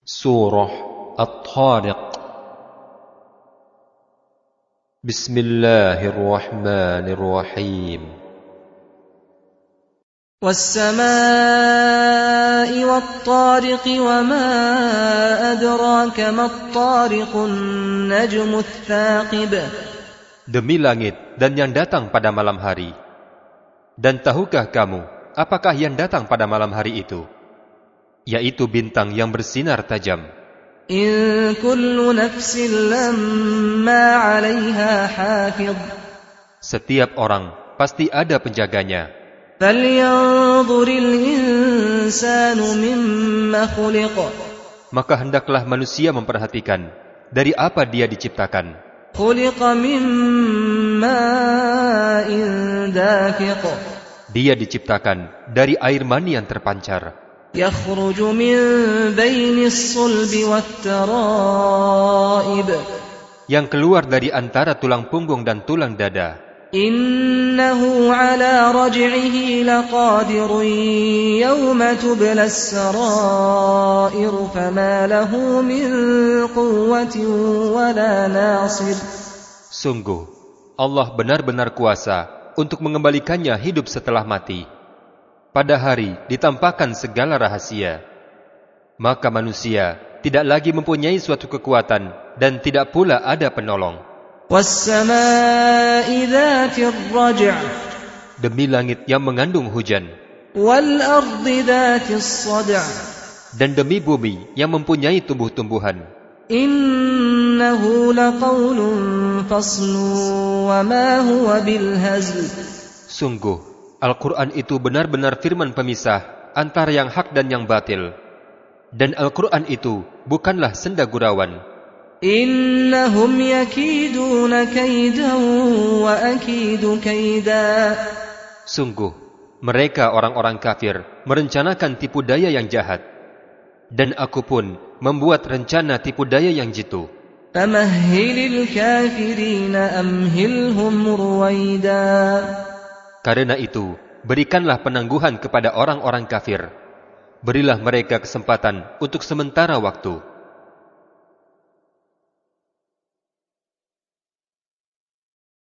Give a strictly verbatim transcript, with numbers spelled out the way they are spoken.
Surah At-Tariq. Bismillahirrahmanirrahim. Was-samaa'i wat-tariqi wa ma adraka mat-tariqun najmut tsaqib. Demi langit dan yang datang pada malam hari. Dan tahukah kamu apakah yang datang pada malam hari itu? Yaitu bintang yang bersinar tajam. In kullu nafsin lamma 'alayha hafiz. Setiap orang pasti ada penjaganya. Falyanzuril insanu mimma khuliq. Maka hendaklah manusia memperhatikan dari apa dia diciptakan. Khuliqa min ma'in dafiq. Dia diciptakan dari air mani yang terpancar. Yakhruju min bainis sulbi wat-tara'ib. Yang keluar dari antara tulang punggung dan tulang dada. Innahu ala raj'ihi laqadirun yawma tublas sarair fama lahu min quwwatin wala nasir. Sungguh, Allah benar-benar kuasa untuk mengembalikannya hidup setelah mati. Pada hari ditampakkan segala rahasia. Maka manusia tidak lagi mempunyai suatu kekuatan dan tidak pula ada penolong. Was-samaa'i dzatir raj'. Demi langit yang mengandung hujan. Wal ardi dzatis sad'. Dan demi bumi yang mempunyai tumbuh-tumbuhan. Innahu laqawlun faslun wa ma huwa bil hazl. Sungguh Al-Quran itu benar-benar firman pemisah antara yang hak dan yang batil. Dan Al-Quran itu bukanlah senda gurauan. Innahum yakiduna kaidan wa akidu kaida. Sungguh, mereka orang-orang kafir merencanakan tipu daya yang jahat. Dan aku pun membuat rencana tipu daya yang jitu. Famahhilil kafirina amhilhum ruwaida. Karena itu, berikanlah penangguhan kepada orang-orang kafir. Berilah mereka kesempatan untuk sementara waktu.